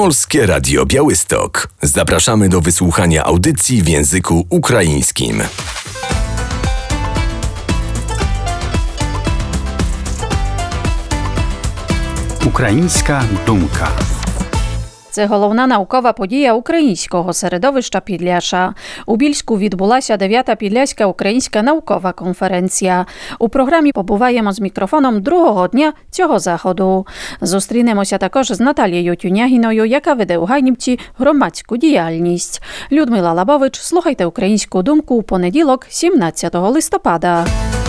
Polskie Radio Białystok. Zapraszamy do wysłuchania audycji w języku ukraińskim. Українська думка. Це головна наукова подія українського середовища Підляша. У Більську відбулася 9-та Підляська українська наукова конференція. У програмі побуваємо з мікрофоном другого дня цього заходу. Зустрінемося також з Наталією Тюнягіною, яка веде у Гайнівці громадську діяльність. Людмила Лабович, слухайте українську думку у понеділок, 17 листопада.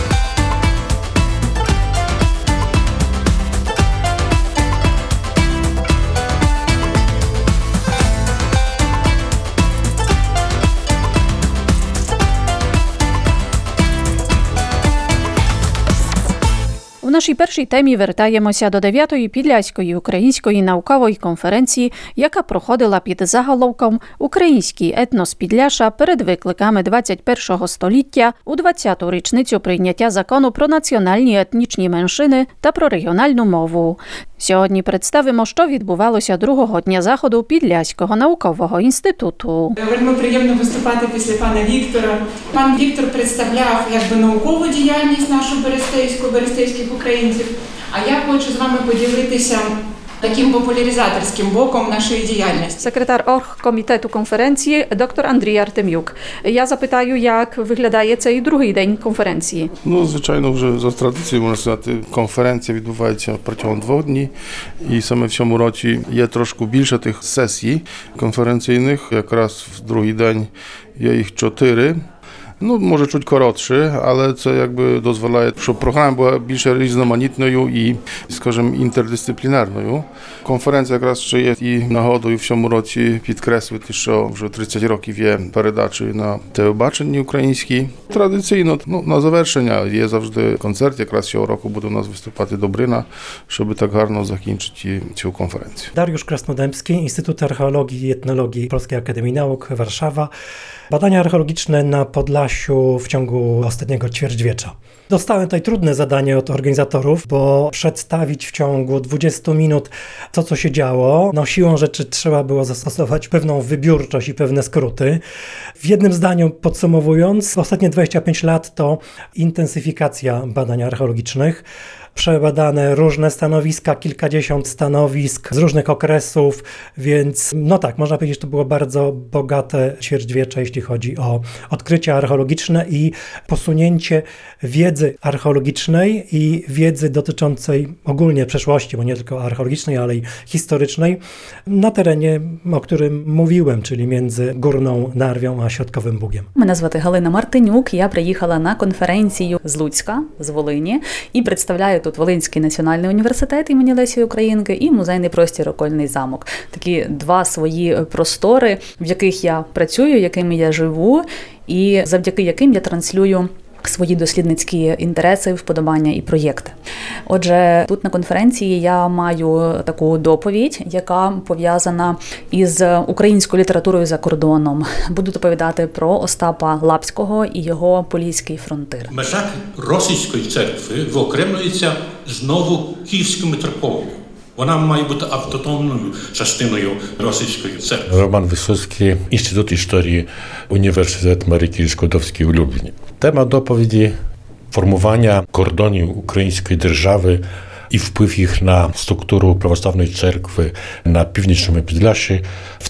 У нашій першій темі вертаємося до 9-ї Підляської української наукової конференції, яка проходила під заголовком «Український етнос Підляша перед викликами 21-го століття» у 20-ту річницю прийняття закону про національні етнічні меншини та про регіональну мову. Сьогодні представимо, що відбувалося другого дня заходу Підляського наукового інституту. Вельми приємно виступати після пана Віктора. Пан Віктор представляв наукову діяльність нашу берестейських українців, а я хочу з вами поділитися таким популяризаторським боком нашої діяльності. Секретар оргкомітету конференції доктор Андрій Артем'юк. Я запитаю, як виглядає цей другий день конференції. Звичайно, вже за традицією, можна сказати, конференція відбувається протягом 2 днів. І саме в цьому році є трошки більше тих сесій конференційних. Якраз в другий день є їх 4. Може чуть коротше, але це дозволяє, щоб програма була більш різноманітною і, скажімо, інтердисциплінарною. Конференція якраз ще є і нагодою в цьому році підкреслити, що вже 30 років є передачею на телебаченні українській. Традиційно, на завершення є завжди концерт, якраз цього року буде у нас виступати Добрина, щоб так гарно закінчити цю конференцію. Dariusz Krasnodębski, Instytut Archeologii i Etnologii Polskiej Akademii Nauk, Warszawa. Badania archeologiczne na Podlasiu w ciągu ostatniego ćwierćwiecza. Dostałem tutaj trudne zadanie od organizatorów, bo przedstawić w ciągu 20 minut to, co się działo. Siłą rzeczy trzeba było zastosować pewną wybiórczość i pewne skróty. W jednym zdaniu podsumowując, ostatnie 25 lat to intensyfikacja badań archeologicznych. Przebadane różne stanowiska, kilkadziesiąt stanowisk z różnych okresów, więc można powiedzieć, że to było bardzo bogate ćwierćwiecze, jeśli chodzi o odkrycia archeologiczne i posunięcie wiedzy archeologicznej i wiedzy dotyczącej ogólnie przeszłości, bo nie tylko archeologicznej, ale i historycznej, na terenie, o którym mówiłem, czyli między Górną Narwią a Środkowym Bugiem. Мене звати Галина Мартинюк, я приїхала на конференцію з Луцька, з Волині, і представляю тут Волинський національний університет імені Лесі Українки і музейний простір «Окольний замок». Такі 2 свої простори, в яких я працюю, якими я живу, і завдяки яким я транслюю свої дослідницькі інтереси, вподобання і проєкти. Отже, тут на конференції я маю таку доповідь, яка пов'язана із українською літературою за кордоном. Буду доповідати про Остапа Лапського і його Поліський фронтир. В межах Російської церкви виокремлюється знову Київську митрополію. Вона має бути автономною частиною Російської церкви. Роман Висоцький, Інститут історії, Університет Марії Складовської у Любліні. Тема доповіді – формування кордонів української держави і вплив їх на структуру православної церкви на північному Підляші в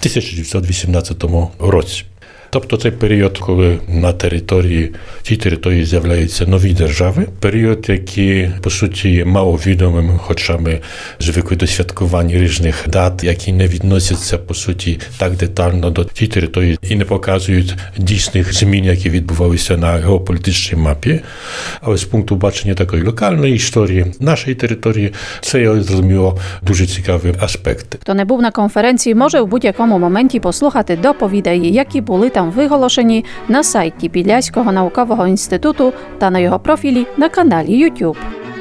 1918 році. Тобто цей період, коли на цій території з'являються нові держави, період, який, по суті, є маловідомим, хоча ми звикли до святкування різних дат, які не відносяться, по суті, так детально до цієї території і не показують дійсних змін, які відбувалися на геополітичній мапі. Але з пункту бачення такої локальної історії нашої території, це, я зрозуміло, дуже цікаві аспекти. Хто не був на конференції, може в будь-якому моменті послухати доповідей, які були там виголошені на сайті Підляського наукового інституту та на його профілі на каналі YouTube.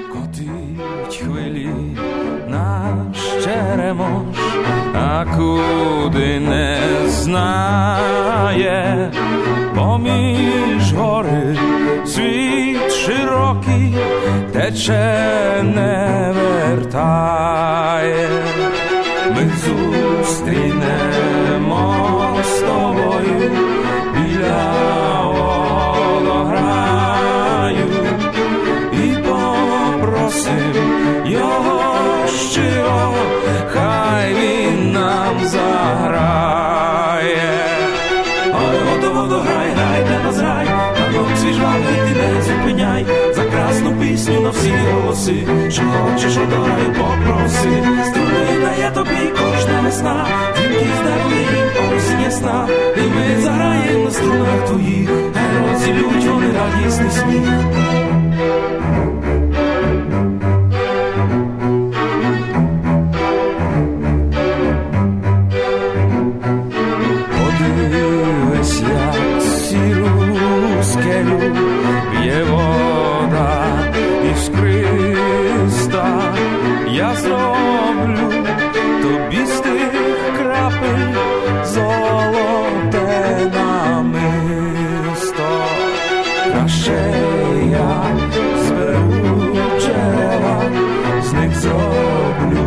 Котить хвилі наш Черемош, а куди не знає, поміж гори світ широкий тече, не вертає. Ми зустріли голоси, що хочеш у долі попроси. Струни дає тобі кожна весна, дзвінки здарує їм осінь ясна. І ми заграєм на струнах твоїх, хай розділють вони радісний сміх. Подивись, як сіру скелю б'є вода іскриста. Я зроблю тобі з тих крапель золоте намисто. Краще я зберу джерела, з них зроблю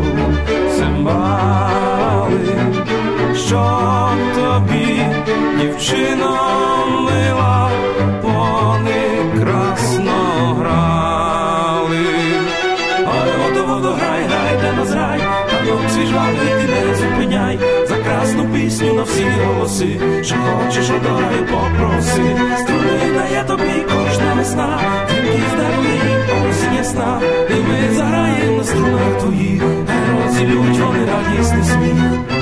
цимбали, щоб тобі, дівчино мила, вони красно грали. Ой, воду, грай, грай, де нас грай, танок свій жвавий, ти не зупиняй, за красну пісню на всі голоси, що хочеш у долі попроси. Струни дає тобі кожна весна, дзвінки здарує їм осінь ясна. І ми заграєм на струнах твоїх, хай розділють вони радісний сміх.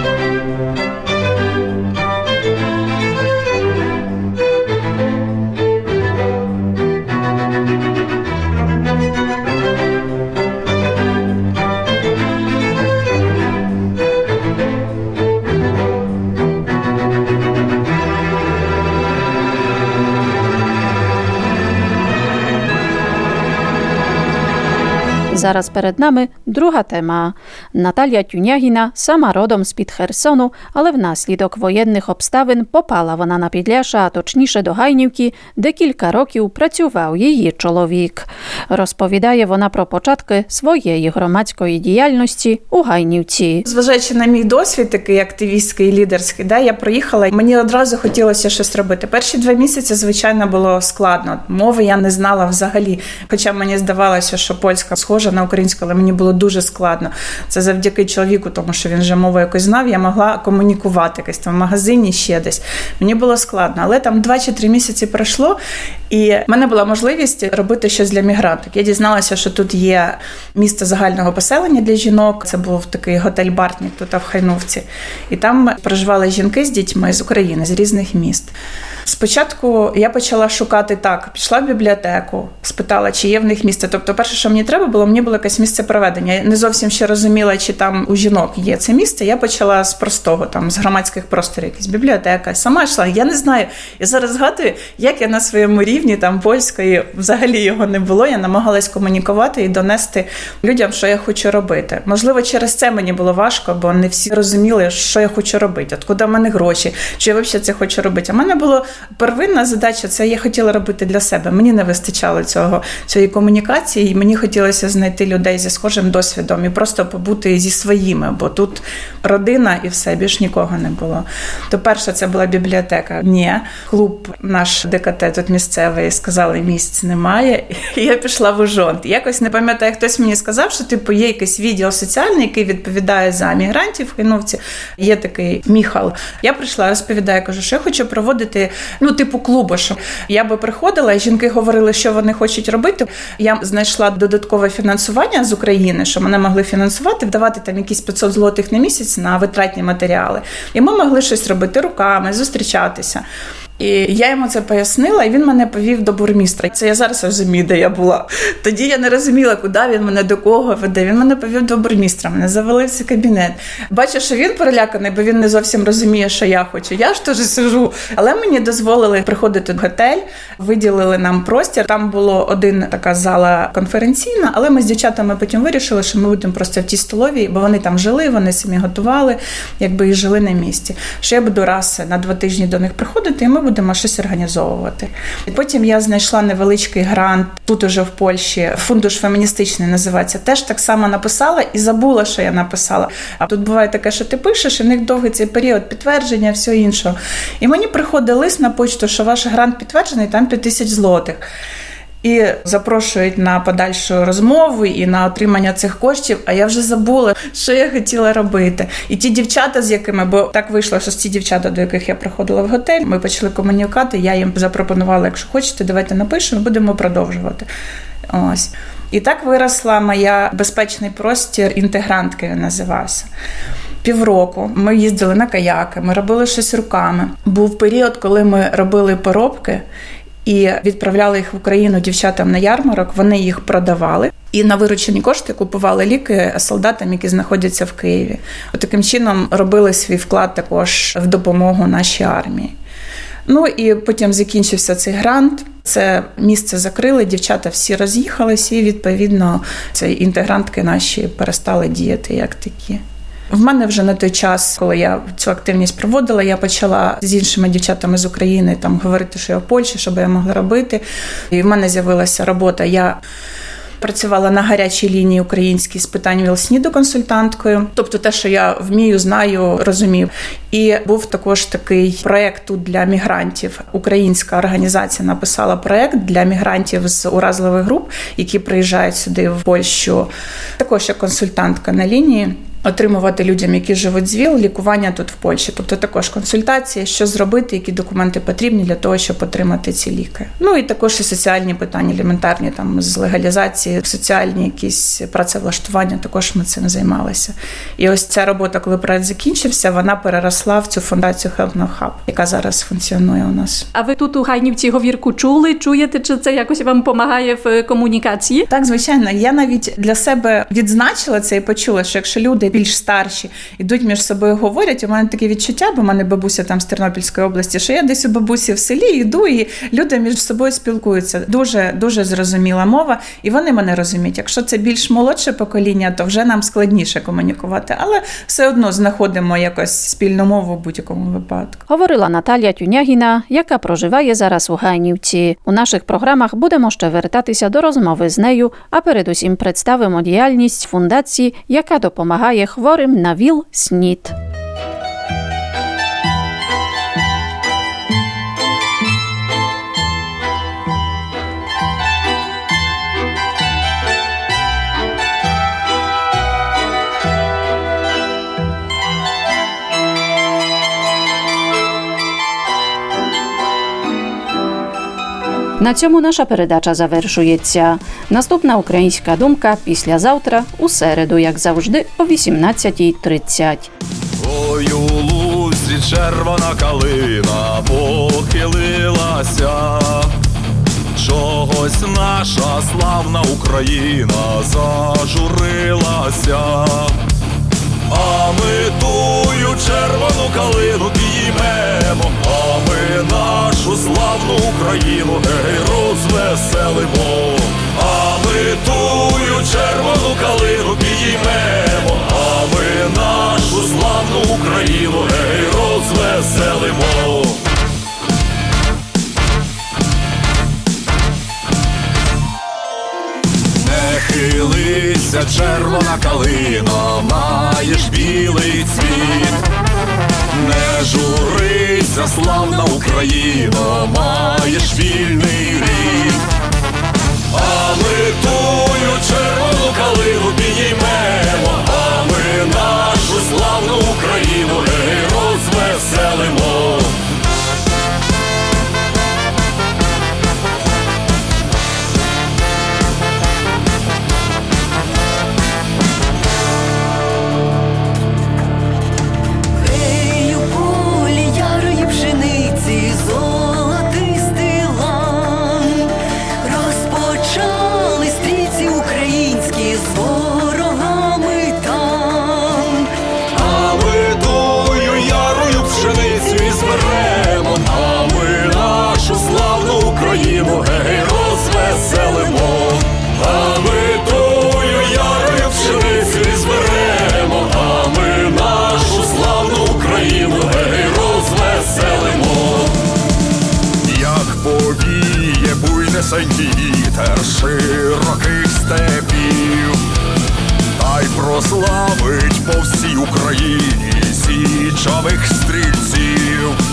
Зараз перед нами друга тема. Наталія Тюнягіна сама родом з-під Херсону, але внаслідок воєнних обставин попала вона на Підляшша, а точніше до Гайнівки, де кілька років працював її чоловік. Розповідає вона про початки своєї громадської діяльності у Гайнівці. Зважаючи на мій досвід, такий активістський і лідерський, я приїхала, мені одразу хотілося щось робити. Перші 2 місяці, звичайно, було складно. Мови я не знала взагалі, хоча мені здавалося, що польська схожа на українську, але мені було дуже складно. Це завдяки чоловіку, тому що він вже мову якось знав, я могла комунікувати якось там в магазині, ще десь. Мені було складно, але там 2 чи 3 місяці пройшло, і в мене була можливість робити щось для мігранток. Я дізналася, що тут є місце загального поселення для жінок, це був такий готель Бартнік тут в Хайнувці, і там проживали жінки з дітьми з України, з різних міст. Спочатку я почала шукати так, пішла в бібліотеку, спитала, чи є в них місце. Тобто перше, що мені треба було, мені було якесь місце проведення. Я не зовсім ще розуміла, чи там у жінок є це місце. Я почала з простого, там, з громадських просторів, якась бібліотека. Сама йшла, я не знаю. Я зараз згадую, як я на своєму рівні, там, польської, взагалі його не було. Я намагалась комунікувати і донести людям, що я хочу робити. Можливо, через це мені було важко, бо не всі розуміли, що я хочу робити, откуда в мене гроші, чи я взагалі це хочу робити. А в мене було первинна задача, це я хотіла робити для себе. Мені не вистачало цієї комунікації, і мені хотілося знайти людей зі схожим досвідом і просто побути зі своїми, бо тут родина і все, більш нікого не було. То перше, це була бібліотека. Ні, клуб наш ДКТ тут місцевий, сказали, місць немає, і я пішла в Ужонт. Якось, не пам'ятаю, хтось мені сказав, що є якийсь відділ соціальний, який відповідає за мігрантів в Хайнувці. Є такий Міхал. Я прийшла, розповідаю, кажу, що я хочу проводити типу клубу, що я би приходила, і жінки говорили, що вони хочуть робити. Я знайшла додаткове фінансування з України, що мене могли фінансувати, вдавати там якісь 500 злотих на місяць на витратні матеріали. І ми могли щось робити руками, зустрічатися. І я йому це пояснила, і він мене повів до бурмістра. Це я зараз розумію, де я була. Тоді я не розуміла, куди він мене, до кого веде. Він мене повів до бурмістра, мене завели в цей кабінет. Бачу, що він переляканий, бо він не зовсім розуміє, що я хочу. Я ж теж сижу. Але мені дозволили приходити в готель, виділили нам простір. Там було один така зала конференційна, але ми з дівчатами потім вирішили, що ми будемо просто в тій столовій, бо вони там жили, вони самі готували, і жили на місці. Що я буду раз на 2 тижні до них приходити, і ми будемо щось організовувати. І потім я знайшла невеличкий грант, тут уже в Польщі, фундуш феміністичний називається. Теж так само написала і забула, що я написала. А тут буває таке, що ти пишеш, і в них довгий цей період підтвердження, все іншого. І мені приходить лист на почту, що ваш грант підтверджений, там 5000 злотих. І запрошують на подальшу розмову і на отримання цих коштів, а я вже забула, що я хотіла робити. І ті дівчата, з якими, бо так вийшло, що ці дівчата, до яких я приходила в готель, ми почали комунікувати, я їм запропонувала, якщо хочете, давайте напишемо, будемо продовжувати. Ось. І так виросла моя безпечний простір, інтегрантки він називався. Півроку ми їздили на каяки, ми робили щось руками. Був період, коли ми робили поробки і відправляли їх в Україну дівчатам на ярмарок, вони їх продавали. І на виручені кошти купували ліки солдатам, які знаходяться в Києві. Таким чином робили свій вклад також в допомогу нашій армії. Ну і потім закінчився цей грант, це місце закрили, дівчата всі роз'їхалися і, відповідно, ці інтегрантки наші перестали діяти як такі. В мене вже на той час, коли я цю активність проводила, я почала з іншими дівчатами з України там говорити, що я в Польщі, що би я могла робити. І в мене з'явилася робота. Я працювала на гарячій лінії українській з питань ВІЛ-СНІДу консультанткою. Тобто те, що я вмію, знаю, розумію. І був також такий проєкт тут для мігрантів. Українська організація написала проєкт для мігрантів з уразливих груп, які приїжджають сюди в Польщу. Також як консультантка на лінії. Отримувати людям, які живуть з ВІЛ, лікування тут в Польщі. Тобто також консультації, що зробити, які документи потрібні для того, щоб отримати ці ліки. Ну і також і соціальні питання, елементарні, там з легалізації, соціальні якісь працевлаштування, також ми цим займалися. І ось ця робота, коли проект закінчився, вона переросла в цю фундацію Help Now Hub, яка зараз функціонує у нас. А ви тут у Гайнівці говірку чули? Чуєте, чи це якось вам допомагає в комунікації? Так, звичайно. Я навіть для себе відзначила це і почула, що якщо люди більш старші ідуть між собою, говорять, у мене таке відчуття, бо в мене бабуся там з Тернопільської області, що я десь у бабусі в селі йду, і люди між собою спілкуються. Дуже, дуже зрозуміла мова, і вони мене розуміють. Якщо це більш молодше покоління, то вже нам складніше комунікувати, але все одно знаходимо якось спільну мову в будь-якому випадку. Говорила Наталія Тюнягіна, яка проживає зараз у Гайнівці. У наших програмах будемо ще вертатися до розмови з нею, а передусім представимо діяльність фундації, яка допомагає хворим на ВІЛ-СНІД. На цьому наша передача завершується. Наступна українська думка післязавтра у середу, як завжди, о 18:30. Ой, у лузі червона калина похилилася, чогось наша славна Україна зажурилася. А ми тую червону калину підіймемо, а ми нашу славну Україну гей розвеселимо. А ми тую червону калину підіймемо, а ми нашу славну Україну гей розвеселимо. Не хилися, червона калина, маєш білий цвіт. Не журися, славна Україна, маєш вільний рід. А ми тую червону калину підіймемо, а ми нашу славну Україну гей розвеселимо. Вітер широких степів, та й прославить по всій Україні січових стрільців.